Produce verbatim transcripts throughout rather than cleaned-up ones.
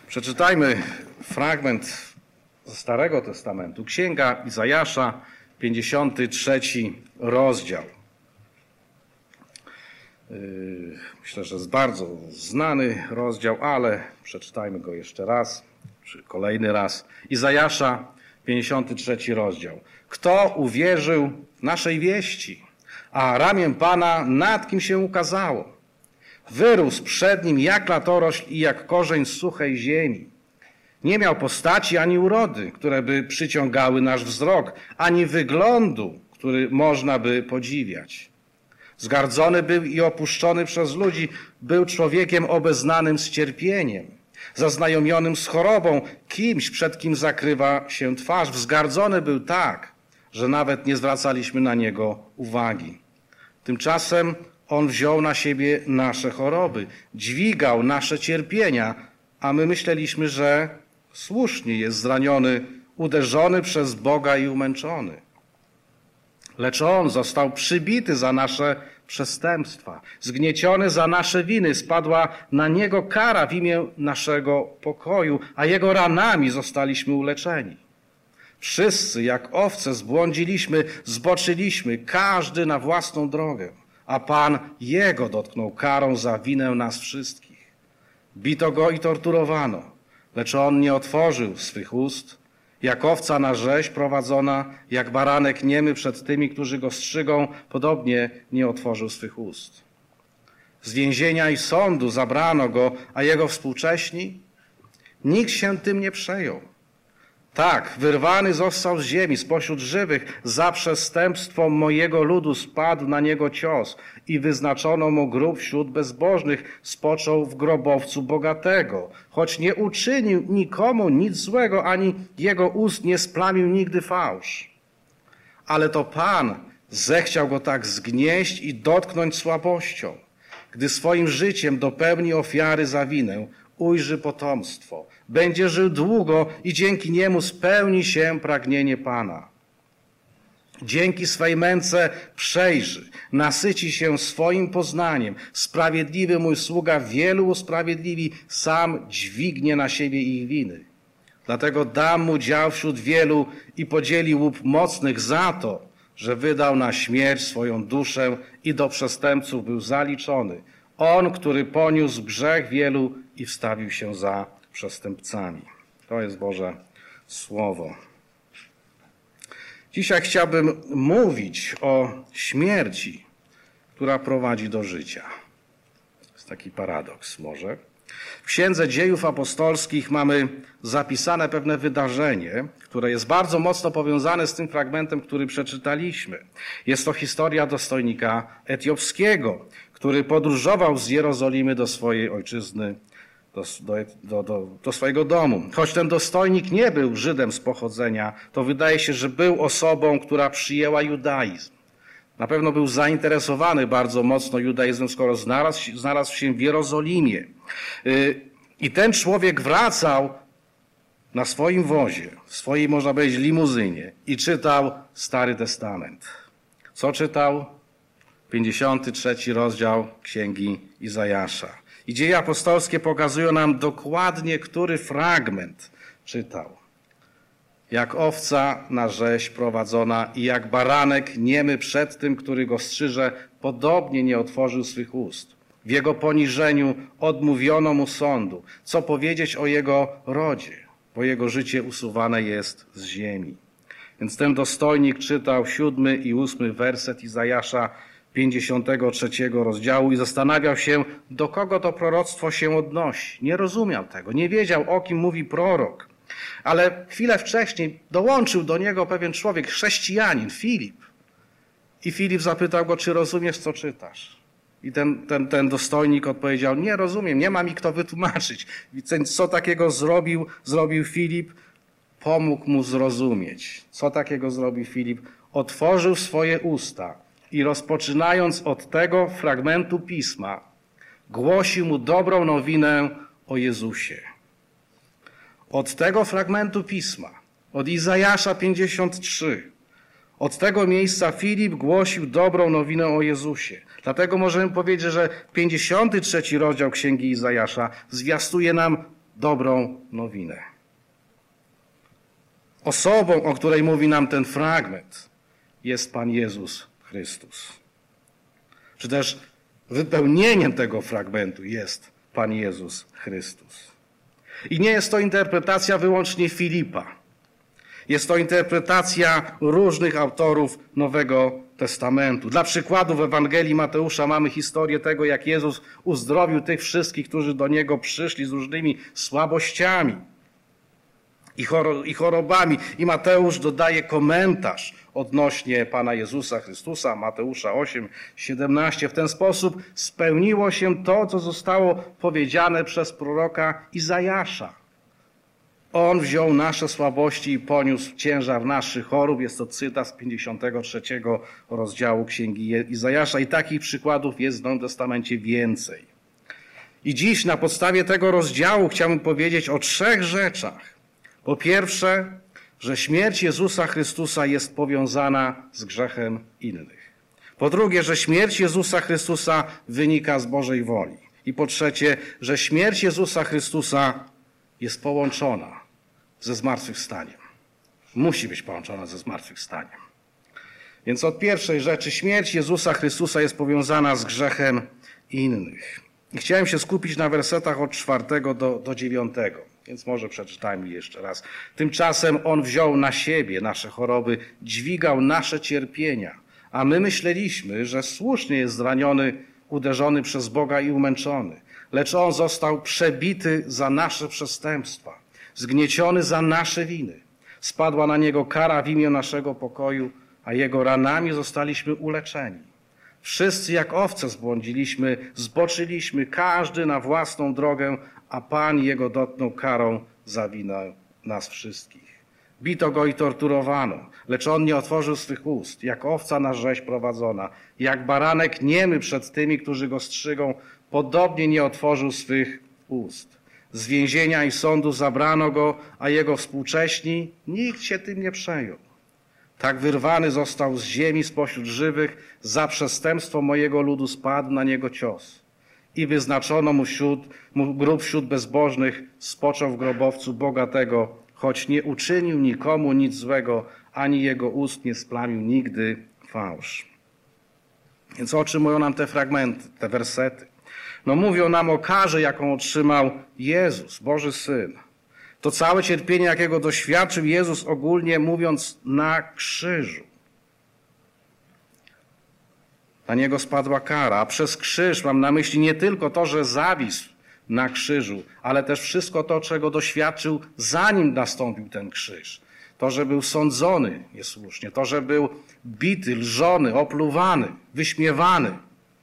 Przeczytajmy fragment ze Starego Testamentu. Księga Izajasza, pięćdziesiąty trzeci rozdział. Myślę, że jest bardzo znany rozdział, ale przeczytajmy go jeszcze raz, czy kolejny raz. Izajasza, pięćdziesiąty trzeci rozdział. Kto uwierzył naszej wieści, a ramię Pana nad kim się ukazało? Wyrósł przed nim jak latorośl i jak korzeń z suchej ziemi. Nie miał postaci ani urody, które by przyciągały nasz wzrok, ani wyglądu, który można by podziwiać. Zgardzony był i opuszczony przez ludzi, był człowiekiem obeznanym z cierpieniem, zaznajomionym z chorobą, kimś, przed kim zakrywa się twarz. Wzgardzony był tak, że nawet nie zwracaliśmy na niego uwagi. Tymczasem on wziął na siebie nasze choroby, dźwigał nasze cierpienia, a my myśleliśmy, że słusznie jest zraniony, uderzony przez Boga i umęczony. Lecz on został przybity za nasze przestępstwa, zgnieciony za nasze winy. Spadła na niego kara w imię naszego pokoju, a jego ranami zostaliśmy uleczeni. Wszyscy jak owce zbłądziliśmy, zboczyliśmy, każdy na własną drogę, a Pan jego dotknął karą za winę nas wszystkich. Bito go i torturowano, lecz on nie otworzył swych ust. Jak owca na rzeź prowadzona, jak baranek niemy przed tymi, którzy go strzygą, podobnie nie otworzył swych ust. Z więzienia i sądu zabrano go, a jego współcześni? Nikt się tym nie przejął. Tak, wyrwany został z ziemi, spośród żywych, za przestępstwo mojego ludu spadł na niego cios i wyznaczono mu grób wśród bezbożnych, spoczął w grobowcu bogatego, choć nie uczynił nikomu nic złego, ani jego ust nie splamił nigdy fałsz. Ale to Pan zechciał go tak zgnieść i dotknąć słabością, gdy swoim życiem dopełni ofiary za winę, ujrzy potomstwo, będzie żył długo i dzięki niemu spełni się pragnienie Pana. Dzięki swej męce przejrzy, nasyci się swoim poznaniem. Sprawiedliwy mój sługa wielu usprawiedliwi, sam dźwignie na siebie ich winy. Dlatego dam mu dział wśród wielu i podzieli łup mocnych za to, że wydał na śmierć swoją duszę i do przestępców był zaliczony. On, który poniósł grzech wielu i wstawił się za przestępcami. To jest Boże Słowo. Dzisiaj chciałbym mówić o śmierci, która prowadzi do życia. To jest taki paradoks może. W Księdze Dziejów Apostolskich mamy zapisane pewne wydarzenie, które jest bardzo mocno powiązane z tym fragmentem, który przeczytaliśmy. Jest to historia dostojnika etiopskiego, który podróżował z Jerozolimy do swojej ojczyzny, do, do, do, do swojego domu. Choć ten dostojnik nie był Żydem z pochodzenia, to wydaje się, że był osobą, która przyjęła judaizm. Na pewno był zainteresowany bardzo mocno judaizmem, skoro znalazł, znalazł się w Jerozolimie. I ten człowiek wracał na swoim wozie, w swojej, można powiedzieć, limuzynie i czytał Stary Testament. Co czytał? pięćdziesiąty trzeci rozdział Księgi Izajasza. I Dzieje apostolskie pokazują nam dokładnie, który fragment czytał. Jak owca na rzeź prowadzona i jak baranek niemy przed tym, który go strzyże, podobnie nie otworzył swych ust. W jego poniżeniu odmówiono mu sądu. Co powiedzieć o jego rodzie, bo jego życie usuwane jest z ziemi. Więc ten dostojnik czytał siódmy i ósmy werset Izajasza pięćdziesiątego trzeciego rozdziału i zastanawiał się, do kogo to proroctwo się odnosi. Nie rozumiał tego, nie wiedział, o kim mówi prorok. Ale chwilę wcześniej dołączył do niego pewien człowiek, chrześcijanin, Filip. I Filip zapytał go, czy rozumiesz, co czytasz? I ten, ten, ten dostojnik odpowiedział, nie rozumiem, nie ma mi kto wytłumaczyć. I co takiego zrobił, zrobił Filip? Pomógł mu zrozumieć. Co takiego zrobił Filip? Otworzył swoje usta i rozpoczynając od tego fragmentu pisma, głosił mu dobrą nowinę o Jezusie. Od tego fragmentu pisma, od Izajasza pięćdziesiąt trzy, od tego miejsca Filip głosił dobrą nowinę o Jezusie. Dlatego możemy powiedzieć, że pięćdziesiąty trzeci rozdział Księgi Izajasza zwiastuje nam dobrą nowinę. Osobą, o której mówi nam ten fragment, jest Pan Jezus Chrystus. Czy też wypełnieniem tego fragmentu jest Pan Jezus Chrystus. I nie jest to interpretacja wyłącznie Filipa. Jest to interpretacja różnych autorów Nowego Testamentu. Dla przykładu w Ewangelii Mateusza mamy historię tego, jak Jezus uzdrowił tych wszystkich, którzy do Niego przyszli z różnymi słabościami i chorobami. I Mateusz dodaje komentarz odnośnie Pana Jezusa Chrystusa, Mateusza osiem, siedemnaście. W ten sposób spełniło się to, co zostało powiedziane przez proroka Izajasza. On wziął nasze słabości i poniósł ciężar naszych chorób. Jest to cytat z pięćdziesiątego trzeciego rozdziału Księgi Izajasza. I takich przykładów jest w Nowym Testamencie więcej. I dziś na podstawie tego rozdziału chciałbym powiedzieć o trzech rzeczach. Po pierwsze, że śmierć Jezusa Chrystusa jest powiązana z grzechem innych. Po drugie, że śmierć Jezusa Chrystusa wynika z Bożej woli. I po trzecie, że śmierć Jezusa Chrystusa jest połączona ze zmartwychwstaniem. Musi być połączona ze zmartwychwstaniem. Więc od pierwszej rzeczy, śmierć Jezusa Chrystusa jest powiązana z grzechem innych. I chciałem się skupić na wersetach od czwartego do, do dziewiątego. Więc może przeczytajmy jeszcze raz. Tymczasem On wziął na siebie nasze choroby, dźwigał nasze cierpienia, a my myśleliśmy, że słusznie jest zraniony, uderzony przez Boga i umęczony. Lecz On został przebity za nasze przestępstwa, zgnieciony za nasze winy. Spadła na Niego kara w imię naszego pokoju, a Jego ranami zostaliśmy uleczeni. Wszyscy jak owce zbłądziliśmy, zboczyliśmy, każdy na własną drogę, a Pan Jego dotknął karą za winę nas wszystkich. Bito Go i torturowano, lecz On nie otworzył swych ust, jak owca na rzeź prowadzona, jak baranek niemy przed tymi, którzy Go strzygą, podobnie nie otworzył swych ust. Z więzienia i sądu zabrano Go, a Jego współcześni, nikt się tym nie przejął. Tak wyrwany został z ziemi spośród żywych, za przestępstwo mojego ludu spadł na Niego cios. I wyznaczono mu, wśród, mu grób wśród bezbożnych, spoczął w grobowcu bogatego, choć nie uczynił nikomu nic złego, ani jego ust nie splamił nigdy fałsz. Więc o czym mówią nam te fragmenty, te wersety? No mówią nam o karze, jaką otrzymał Jezus, Boży Syn. To całe cierpienie, jakiego doświadczył Jezus, ogólnie mówiąc, na krzyżu. Na Niego spadła kara, a przez krzyż mam na myśli nie tylko to, że zawisł na krzyżu, ale też wszystko to, czego doświadczył, zanim nastąpił ten krzyż. To, że był sądzony niesłusznie, to, że był bity, lżony, opluwany, wyśmiewany.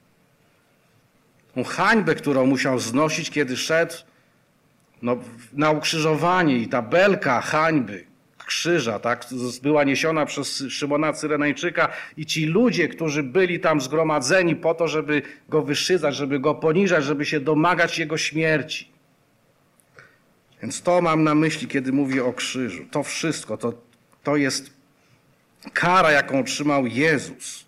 Tą hańbę, którą musiał znosić, kiedy szedł no, na ukrzyżowanie, i ta belka hańby, krzyża, tak, była niesiona przez Szymona Cyrenańczyka, i ci ludzie, którzy byli tam zgromadzeni po to, żeby go wyszydzać, żeby go poniżać, żeby się domagać jego śmierci. Więc to mam na myśli, kiedy mówię o krzyżu. To wszystko, to, to jest kara, jaką otrzymał Jezus.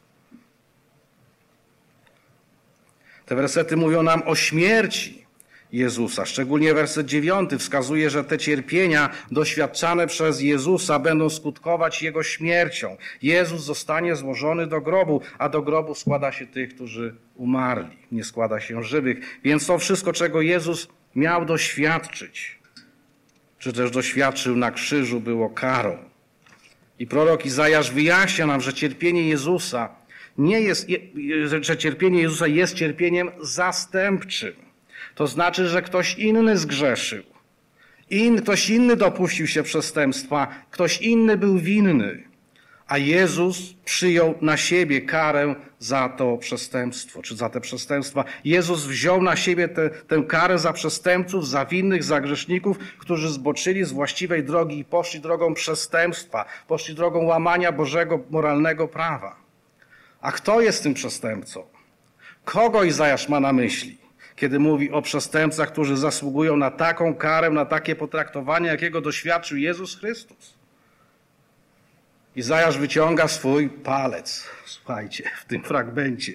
Te wersety mówią nam o śmierci Jezusa. Szczególnie werset dziewiąty wskazuje, że te cierpienia doświadczane przez Jezusa będą skutkować Jego śmiercią. Jezus zostanie złożony do grobu, a do grobu składa się tych, którzy umarli. Nie składa się żywych. Więc to wszystko, czego Jezus miał doświadczyć, czy też doświadczył na krzyżu, było karą. I prorok Izajasz wyjaśnia nam, że cierpienie Jezusa nie jest, że cierpienie Jezusa jest cierpieniem zastępczym. To znaczy, że ktoś inny zgrzeszył. In, ktoś inny dopuścił się przestępstwa, ktoś inny był winny, a Jezus przyjął na siebie karę za to przestępstwo, czy za te przestępstwa. Jezus wziął na siebie te, tę karę za przestępców, za winnych, za grzeszników, którzy zboczyli z właściwej drogi i poszli drogą przestępstwa, poszli drogą łamania Bożego moralnego prawa. A kto jest tym przestępcą? Kogo Izajasz ma na myśli, kiedy mówi o przestępcach, którzy zasługują na taką karę, na takie potraktowanie, jakiego doświadczył Jezus Chrystus? Izajasz wyciąga swój palec, słuchajcie, w tym fragmencie.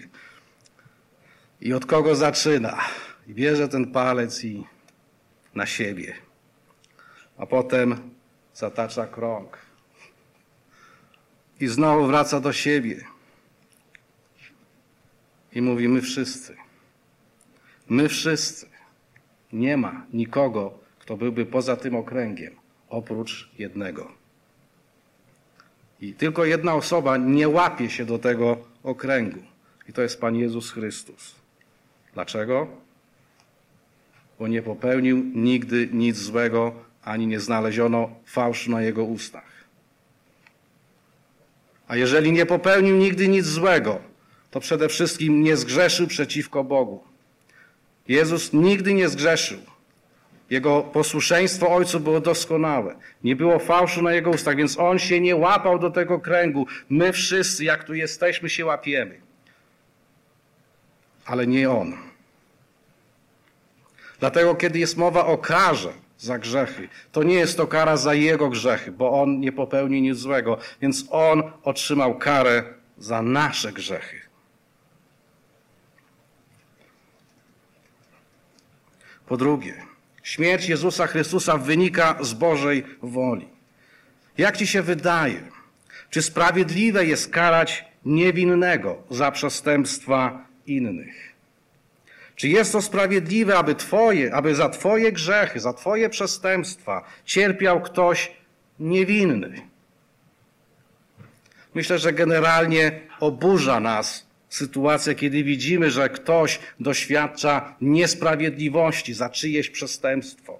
I od kogo zaczyna? I bierze ten palec i na siebie. a potem zatacza krąg i znowu wraca do siebie i mówi: my wszyscy, my wszyscy. Nie ma nikogo, kto byłby poza tym okręgiem, oprócz jednego. I tylko jedna osoba nie łapie się do tego okręgu. I to jest Pan Jezus Chrystus. Dlaczego? Bo nie popełnił nigdy nic złego, ani nie znaleziono fałszu na Jego ustach. A jeżeli nie popełnił nigdy nic złego, to przede wszystkim nie zgrzeszył przeciwko Bogu. Jezus nigdy nie zgrzeszył. Jego posłuszeństwo Ojcu było doskonałe. Nie było fałszu na Jego ustach, więc On się nie łapał do tego kręgu. My wszyscy, jak tu jesteśmy, się łapiemy. Ale nie On. Dlatego, kiedy jest mowa o karze za grzechy, to nie jest to kara za Jego grzechy, bo On nie popełnił nic złego, więc On otrzymał karę za nasze grzechy. Po drugie, śmierć Jezusa Chrystusa wynika z Bożej woli. Jak ci się wydaje, czy sprawiedliwe jest karać niewinnego za przestępstwa innych? Czy jest to sprawiedliwe, aby twoje, aby za twoje grzechy, za twoje przestępstwa cierpiał ktoś niewinny? Myślę, że generalnie oburza nas sytuacja, kiedy widzimy, że ktoś doświadcza niesprawiedliwości za czyjeś przestępstwo.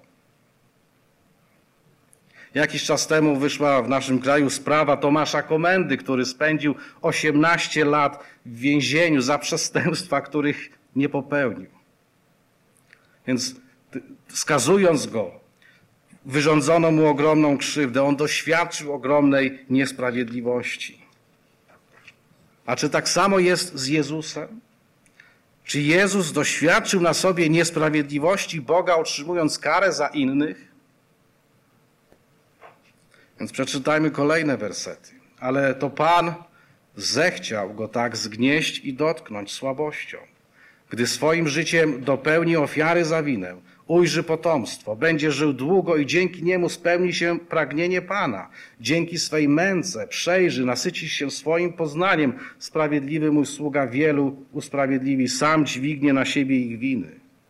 Jakiś czas temu wyszła w naszym kraju sprawa Tomasza Komendy, który spędził osiemnaście lat w więzieniu za przestępstwa, których nie popełnił. Więc skazując go, wyrządzono mu ogromną krzywdę. On doświadczył ogromnej niesprawiedliwości. A czy tak samo jest z Jezusem? Czy Jezus doświadczył na sobie niesprawiedliwości Boga, otrzymując karę za innych? Więc przeczytajmy kolejne wersety. Ale to Pan zechciał go tak zgnieść i dotknąć słabością. Gdy swoim życiem dopełni ofiary za winę, ujrzy potomstwo, będzie żył długo i dzięki niemu spełni się pragnienie Pana. Dzięki swej męce przejrzy, nasyci się swoim poznaniem. Sprawiedliwy mój sługa wielu usprawiedliwi, sam dźwignie na siebie ich winy.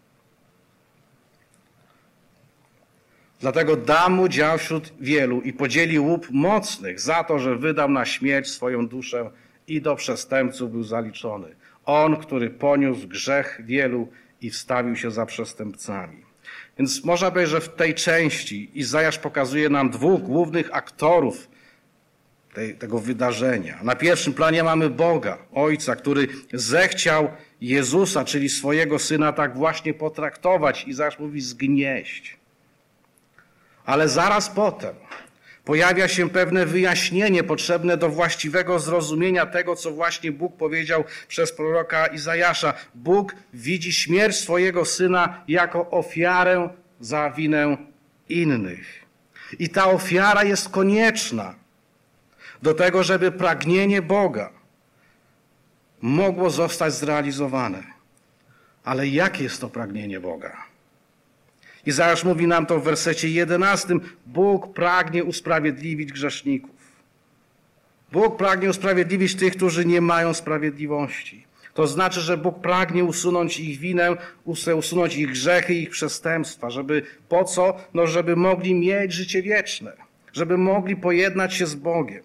Dlatego dam mu dział wśród wielu i podzieli łup mocnych za to, że wydał na śmierć swoją duszę i do przestępców był zaliczony. On, który poniósł grzech wielu i wstawił się za przestępcami. Więc można powiedzieć, że w tej części Izajasz pokazuje nam dwóch głównych aktorów tej, tego wydarzenia. Na pierwszym planie mamy Boga, Ojca, który zechciał Jezusa, czyli swojego Syna, tak właśnie potraktować. Izajasz mówi zgnieść. Ale zaraz potem pojawia się pewne wyjaśnienie potrzebne do właściwego zrozumienia tego, co właśnie Bóg powiedział przez proroka Izajasza. Bóg widzi śmierć swojego Syna jako ofiarę za winę innych. I ta ofiara jest konieczna do tego, żeby pragnienie Boga mogło zostać zrealizowane. Ale jakie jest to pragnienie Boga? Izajasz mówi nam to w wersecie jedenastym. Bóg pragnie usprawiedliwić grzeszników. Bóg pragnie usprawiedliwić tych, którzy nie mają sprawiedliwości. To znaczy, że Bóg pragnie usunąć ich winę, usunąć ich grzechy, ich przestępstwa. Żeby po co? No, żeby mogli mieć życie wieczne. Żeby mogli pojednać się z Bogiem.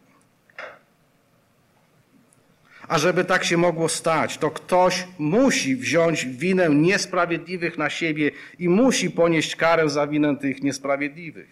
A żeby tak się mogło stać, to ktoś musi wziąć winę niesprawiedliwych na siebie i musi ponieść karę za winę tych niesprawiedliwych.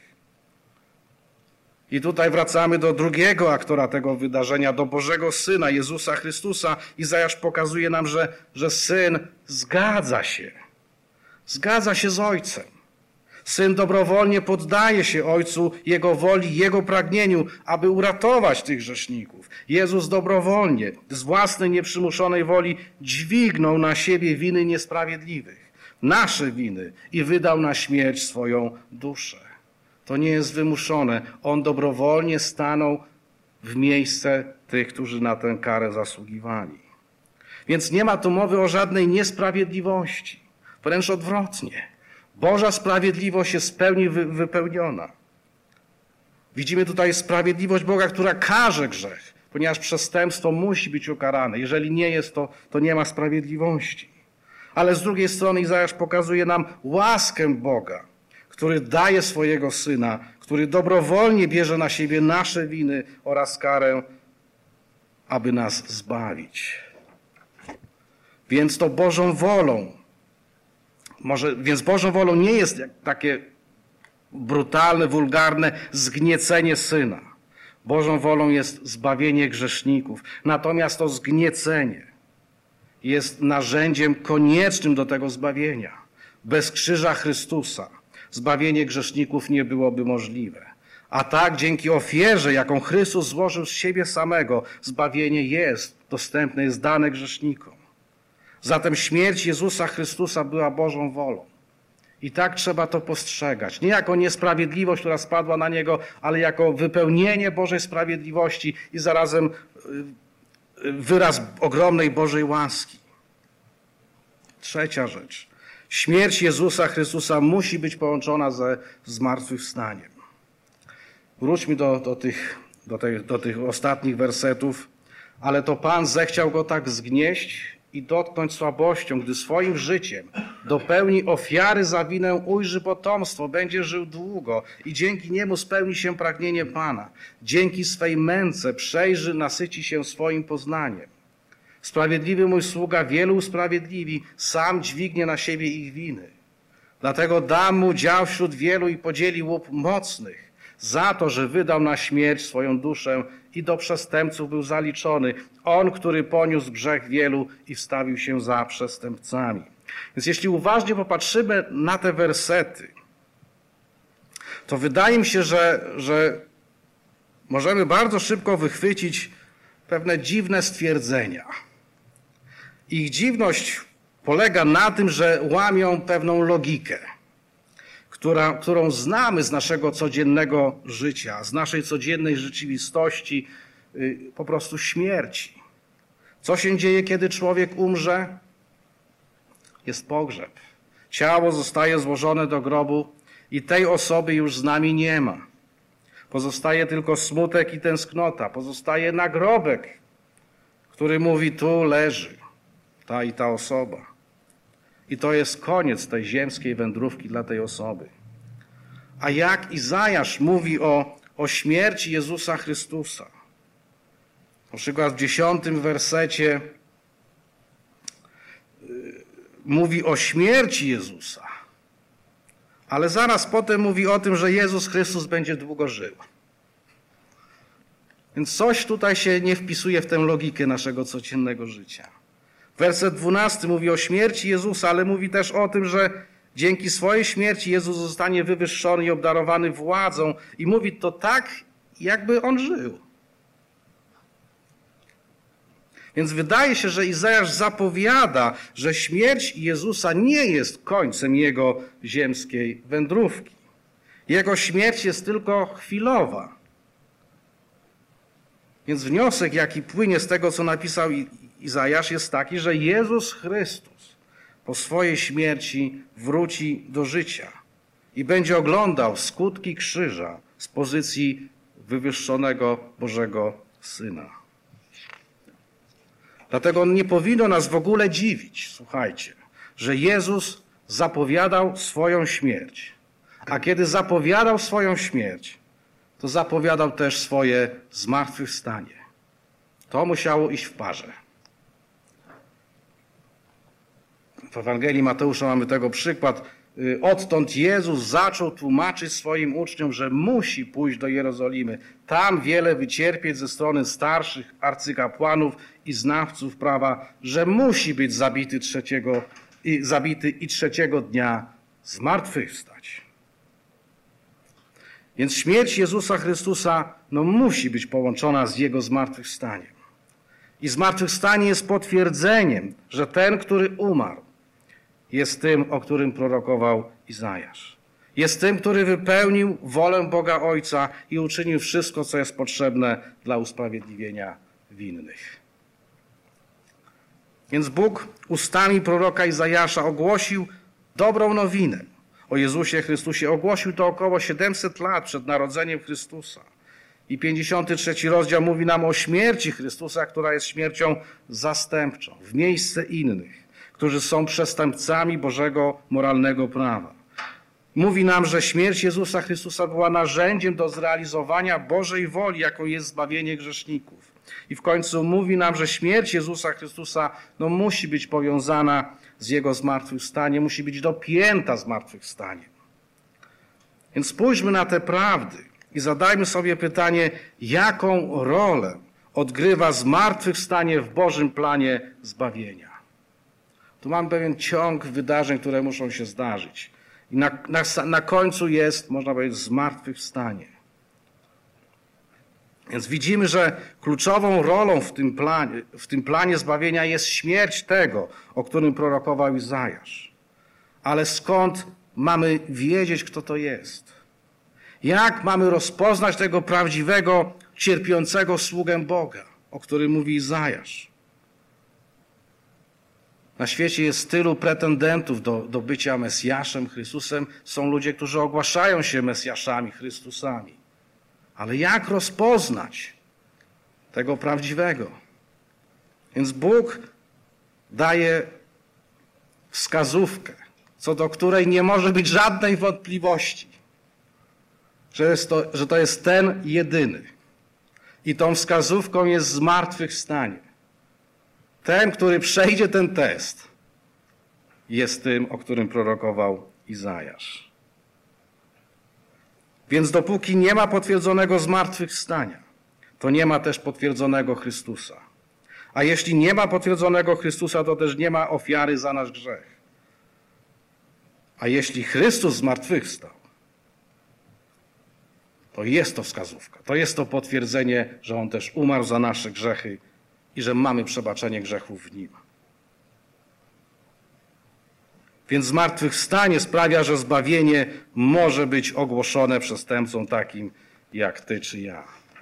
I tutaj wracamy do drugiego aktora tego wydarzenia, do Bożego Syna, Jezusa Chrystusa. Izajasz pokazuje nam, że, że Syn zgadza się. Zgadza się z Ojcem. Syn dobrowolnie poddaje się Ojcu, Jego woli, Jego pragnieniu, aby uratować tych grzeszników. Jezus dobrowolnie, z własnej nieprzymuszonej woli dźwignął na siebie winy niesprawiedliwych, nasze winy i wydał na śmierć swoją duszę. To nie jest wymuszone. On dobrowolnie stanął w miejsce tych, którzy na tę karę zasługiwali. Więc nie ma tu mowy o żadnej niesprawiedliwości. Wręcz odwrotnie. Boża sprawiedliwość jest w pełni wypełniona. Widzimy tutaj sprawiedliwość Boga, która karze grzech, ponieważ przestępstwo musi być ukarane. Jeżeli nie jest to, to nie ma sprawiedliwości. Ale z drugiej strony Izajasz pokazuje nam łaskę Boga, który daje swojego Syna, który dobrowolnie bierze na siebie nasze winy oraz karę, aby nas zbawić. Więc to Bożą wolą, może, więc Bożą wolą nie jest jak takie brutalne, wulgarne zgniecenie Syna. Bożą wolą jest zbawienie grzeszników. Natomiast to zgniecenie jest narzędziem koniecznym do tego zbawienia. Bez krzyża Chrystusa zbawienie grzeszników nie byłoby możliwe. A tak dzięki ofierze, jaką Chrystus złożył z siebie samego, zbawienie jest dostępne, jest dane grzesznikom. Zatem śmierć Jezusa Chrystusa była Bożą wolą. I tak trzeba to postrzegać. Nie jako niesprawiedliwość, która spadła na Niego, ale jako wypełnienie Bożej sprawiedliwości i zarazem wyraz ogromnej Bożej łaski. Trzecia rzecz. Śmierć Jezusa Chrystusa musi być połączona ze zmartwychwstaniem. Wróćmy do, do, tych, do, tych, do tych ostatnich wersetów. Ale to Pan zechciał Go tak zgnieść i dotknąć słabością, gdy swoim życiem dopełni ofiary za winę, ujrzy potomstwo, będzie żył długo i dzięki niemu spełni się pragnienie Pana. Dzięki swej męce przejrzy, nasyci się swoim poznaniem. Sprawiedliwy mój sługa wielu usprawiedliwi, sam dźwignie na siebie ich winy. Dlatego dam mu dział wśród wielu i podzieli łup mocnych, za to, że wydał na śmierć swoją duszę i do przestępców był zaliczony. On, który poniósł grzech wielu i wstawił się za przestępcami. Więc jeśli uważnie popatrzymy na te wersety, to wydaje mi się, że, że możemy bardzo szybko wychwycić pewne dziwne stwierdzenia. Ich dziwność polega na tym, że łamią pewną logikę, która, którą znamy z naszego codziennego życia, z naszej codziennej rzeczywistości, yy, po prostu śmierci. Co się dzieje, kiedy człowiek umrze? Jest pogrzeb. Ciało zostaje złożone do grobu i tej osoby już z nami nie ma. Pozostaje tylko smutek i tęsknota. Pozostaje nagrobek, który mówi, tu leży ta i ta osoba. I to jest koniec tej ziemskiej wędrówki dla tej osoby. A jak Izajasz mówi o, o śmierci Jezusa Chrystusa? Na przykład w dziesiątym wersecie yy, mówi o śmierci Jezusa, ale zaraz potem mówi o tym, że Jezus Chrystus będzie długo żył. Więc coś tutaj się nie wpisuje w tę logikę naszego codziennego życia. Werset dwunasty mówi o śmierci Jezusa, ale mówi też o tym, że dzięki swojej śmierci Jezus zostanie wywyższony i obdarowany władzą i mówi to tak, jakby On żył. Więc wydaje się, że Izajasz zapowiada, że śmierć Jezusa nie jest końcem Jego ziemskiej wędrówki. Jego śmierć jest tylko chwilowa. Więc wniosek, jaki płynie z tego, co napisał Izajasz, jest taki, że Jezus Chrystus po swojej śmierci wróci do życia i będzie oglądał skutki krzyża z pozycji wywyższonego Bożego Syna. Dlatego nie powinno nas w ogóle dziwić, słuchajcie, że Jezus zapowiadał swoją śmierć. A kiedy zapowiadał swoją śmierć, to zapowiadał też swoje zmartwychwstanie. To musiało iść w parze. W Ewangelii Mateusza mamy tego przykład. Odtąd Jezus zaczął tłumaczyć swoim uczniom, że musi pójść do Jerozolimy. Tam wiele wycierpieć ze strony starszych arcykapłanów i znawców prawa, że musi być zabity, trzeciego, i, zabity i trzeciego dnia zmartwychwstać. Więc śmierć Jezusa Chrystusa no, musi być połączona z Jego zmartwychwstaniem. I zmartwychwstanie jest potwierdzeniem, że ten, który umarł, jest tym, o którym prorokował Izajasz. Jest tym, który wypełnił wolę Boga Ojca i uczynił wszystko, co jest potrzebne dla usprawiedliwienia winnych. Więc Bóg ustami proroka Izajasza ogłosił dobrą nowinę. o Jezusie Chrystusie. Ogłosił to około siedemset lat przed narodzeniem Chrystusa. I pięćdziesiąty trzeci rozdział mówi nam o śmierci Chrystusa, która jest śmiercią zastępczą, w miejsce innych, którzy są przestępcami Bożego moralnego prawa. Mówi nam, że śmierć Jezusa Chrystusa była narzędziem do zrealizowania Bożej woli, jaką jest zbawienie grzeszników. I w końcu mówi nam, że śmierć Jezusa Chrystusa no, musi być powiązana z Jego zmartwychwstaniem, musi być dopięta zmartwychwstaniem. Więc spójrzmy na te prawdy i zadajmy sobie pytanie, jaką rolę odgrywa zmartwychwstanie w Bożym planie zbawienia. Tu mam pewien ciąg wydarzeń, które muszą się zdarzyć. I na, na, na końcu jest, można powiedzieć, zmartwychwstanie. Więc widzimy, że kluczową rolą w tym planie, w tym planie zbawienia jest śmierć tego, o którym prorokował Izajasz. Ale skąd mamy wiedzieć, kto to jest? Jak mamy rozpoznać tego prawdziwego, cierpiącego sługę Boga, o którym mówi Izajasz? Na świecie jest tylu pretendentów do, do bycia Mesjaszem, Chrystusem. Są ludzie, którzy ogłaszają się Mesjaszami, Chrystusami. Ale jak rozpoznać tego prawdziwego? Więc Bóg daje wskazówkę, co do której nie może być żadnej wątpliwości, że, jest to, że to jest ten jedyny. I tą wskazówką jest zmartwychwstanie. Ten, który przejdzie ten test, jest tym, o którym prorokował Izajasz. Więc dopóki nie ma potwierdzonego zmartwychwstania, to nie ma też potwierdzonego Chrystusa. A jeśli nie ma potwierdzonego Chrystusa, to też nie ma ofiary za nasz grzech. A jeśli Chrystus zmartwychwstał, to jest to wskazówka, to jest to potwierdzenie, że On też umarł za nasze grzechy i że mamy przebaczenie grzechów w Nim. Więc zmartwychwstanie sprawia, że zbawienie może być ogłoszone przestępcom takim jak ty czy ja.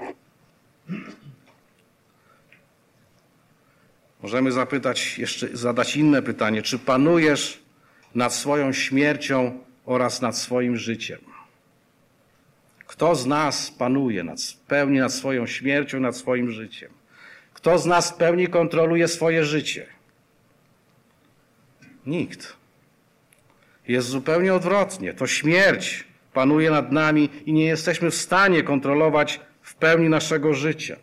Możemy zapytać, jeszcze zadać inne pytanie. Czy panujesz nad swoją śmiercią oraz nad swoim życiem? Kto z nas panuje nad, w pełni nad swoją śmiercią, nad swoim życiem? Kto z nas w pełni kontroluje swoje życie? Nikt. Jest zupełnie odwrotnie. To śmierć panuje nad nami i nie jesteśmy w stanie kontrolować w pełni naszego życia.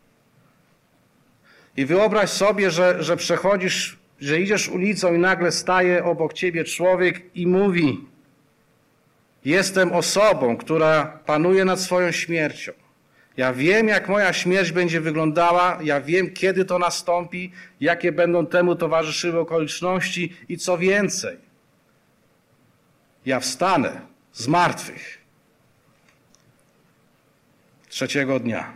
I wyobraź sobie, że, że przechodzisz, że idziesz ulicą i nagle staje obok ciebie człowiek i mówi: jestem osobą, która panuje nad swoją śmiercią. Ja wiem, jak moja śmierć będzie wyglądała, ja wiem, kiedy to nastąpi, jakie będą temu towarzyszyły okoliczności i co więcej. Ja wstanę z martwych trzeciego dnia.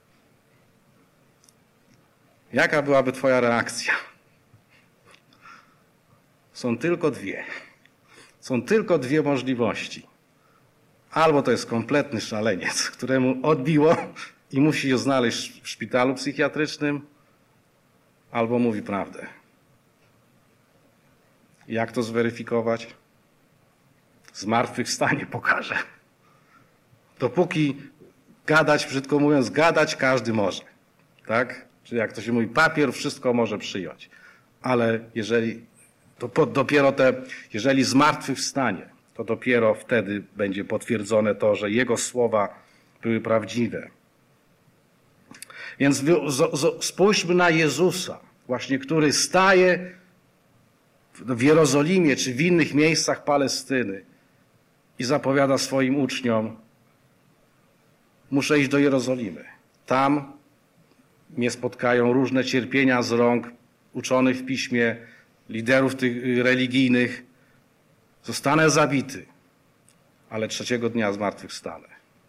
Jaka byłaby twoja reakcja? Są tylko dwie. Są tylko dwie możliwości. Albo to jest kompletny szaleniec, któremu odbiło i musi ją znaleźć w szpitalu psychiatrycznym, albo mówi prawdę. Jak to zweryfikować? Zmartwychwstanie pokaże. Dopóki gadać, brzydko mówiąc, gadać każdy może. Tak? Czyli jak to się mówi, papier wszystko może przyjąć. Ale jeżeli, to po, dopiero te, jeżeli zmartwychwstanie, to dopiero wtedy będzie potwierdzone to, że Jego słowa były prawdziwe. Więc spójrzmy na Jezusa, właśnie który staje w Jerozolimie czy w innych miejscach Palestyny i zapowiada swoim uczniom: muszę iść do Jerozolimy. Tam mnie spotkają różne cierpienia z rąk uczonych w piśmie, liderów tych religijnych. Zostanę zabity, ale trzeciego dnia zmartwychwstanę.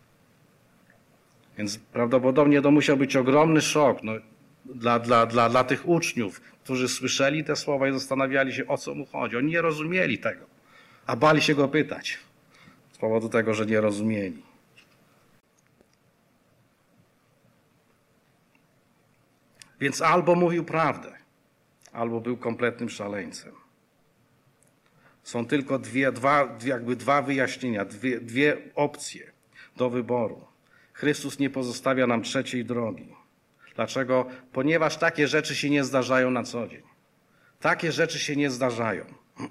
Więc prawdopodobnie to musiał być ogromny szok no, dla, dla, dla, dla tych uczniów, którzy słyszeli te słowa i zastanawiali się, o co mu chodzi. Oni nie rozumieli tego, a bali się go pytać z powodu tego, że nie rozumieli. Więc albo mówił prawdę, albo był kompletnym szaleńcem. Są tylko dwie, dwa, jakby dwa wyjaśnienia, dwie, dwie opcje do wyboru. Chrystus nie pozostawia nam trzeciej drogi. Dlaczego? Ponieważ takie rzeczy się nie zdarzają na co dzień. Takie rzeczy się nie zdarzają.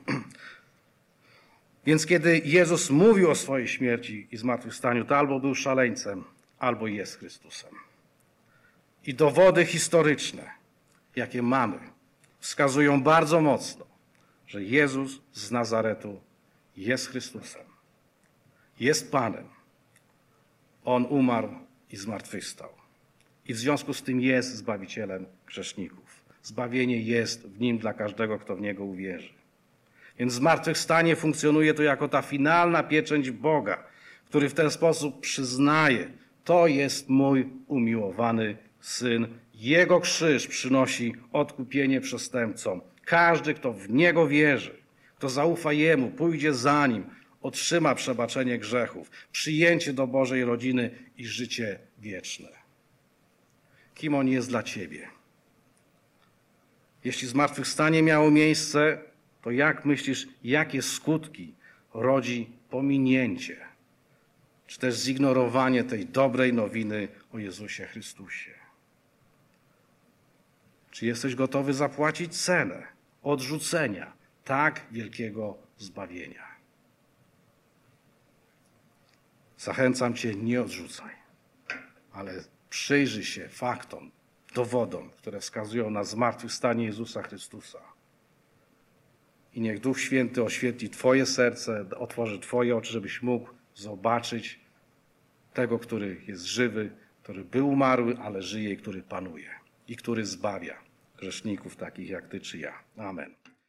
Więc kiedy Jezus mówił o swojej śmierci i zmartwychwstaniu, to albo był szaleńcem, albo jest Chrystusem. I dowody historyczne, jakie mamy, wskazują bardzo mocno, że Jezus z Nazaretu jest Chrystusem. Jest Panem. On umarł i zmartwychwstał. I w związku z tym jest Zbawicielem grzeszników. Zbawienie jest w Nim dla każdego, kto w Niego uwierzy. Więc zmartwychwstanie funkcjonuje to jako ta finalna pieczęć Boga, który w ten sposób przyznaje, to jest mój umiłowany Syn. Jego krzyż przynosi odkupienie przestępcom. Każdy, kto w Niego wierzy, kto zaufa Jemu, pójdzie za Nim, otrzyma przebaczenie grzechów, przyjęcie do Bożej rodziny i życie wieczne. Kim On jest dla ciebie? Jeśli zmartwychwstanie miało miejsce, to jak myślisz, jakie skutki rodzi pominięcie, czy też zignorowanie tej dobrej nowiny o Jezusie Chrystusie? Czy jesteś gotowy zapłacić cenę odrzucenia tak wielkiego zbawienia? Zachęcam cię, nie odrzucaj, ale przyjrzyj się faktom, dowodom, które wskazują na zmartwychwstanie Jezusa Chrystusa. I niech Duch Święty oświetli twoje serce, otworzy twoje oczy, żebyś mógł zobaczyć tego, który jest żywy, który był umarły, ale żyje i który panuje. I który zbawia grzeszników takich jak ty czy ja. Amen.